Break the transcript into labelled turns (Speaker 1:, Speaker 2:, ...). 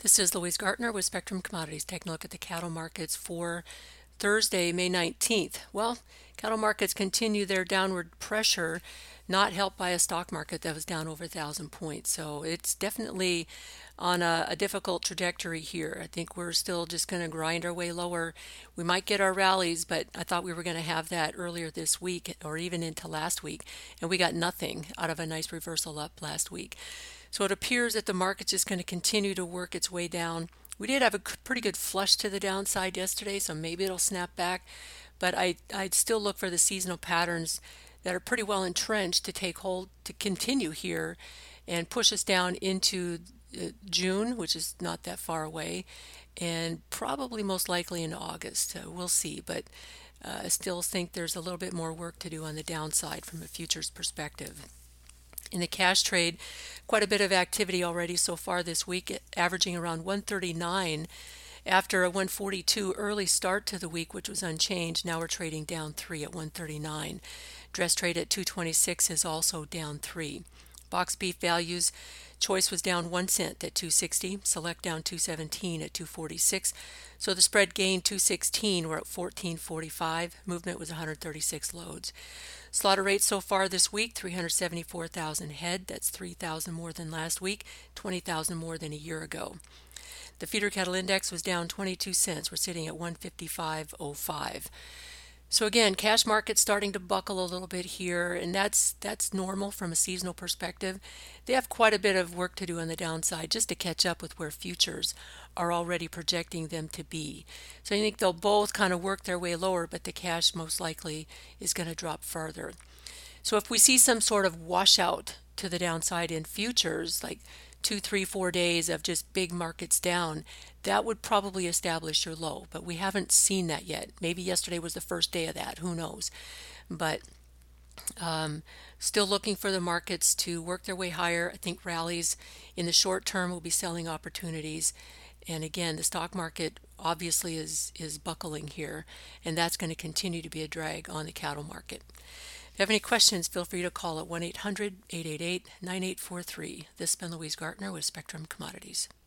Speaker 1: This is Louise Gartner with Spectrum Commodities taking a look at the cattle markets for Thursday, May 19th. Well, cattle markets continue their downward pressure, not helped by a stock market that was down over 1,000 points. So it's definitely on a difficult trajectory here. I think we're still just going to grind our way lower. We might get our rallies, but I thought we were going to have that earlier this week or even into last week, and we got nothing out of a nice reversal up last week. So it appears that the market's just going to continue to work its way down. We did have a pretty good flush to the downside yesterday, so maybe it'll snap back. But I'd still look for the seasonal patterns that are pretty well entrenched to take hold, to continue here and push us down into June, which is not that far away, and probably most likely in August. We'll see, but I still think there's a little bit more work to do on the downside from a futures perspective. In the cash trade, quite a bit of activity already so far this week, averaging around 139 after a 142 early start to the week, which was unchanged. Now we're trading down 3 at 139. Dress trade at 226 is also down 3. Box beef values, choice was down 1 cent at 260, select down 217 at 246. So the spread gained 216, we're at 1445. Movement was 136 loads. Slaughter rate so far this week, 374,000 head. That's 3,000 more than last week, 20,000 more than a year ago. The feeder cattle index was down 22 cents. We're sitting at 155.05. So again, cash market's starting to buckle a little bit here, and that's normal from a seasonal perspective. They have quite a bit of work to do on the downside just to catch up with where futures are already projecting them to be. So I think they'll both kind of work their way lower, but the cash most likely is going to drop further. So if we see some sort of washout to the downside in futures, like 2, 3, 4 days of just big markets down, that would probably establish your low. But we haven't seen that yet. Maybe yesterday was the first day of that. Who knows? But still looking for the markets to work their way higher. I think rallies in the short term will be selling opportunities. And again, the stock market obviously is buckling here, and that's going to continue to be a drag on the cattle market. If you have any questions, feel free to call at 1-800-888-9843. This has been Louise Gartner with Spectrum Commodities.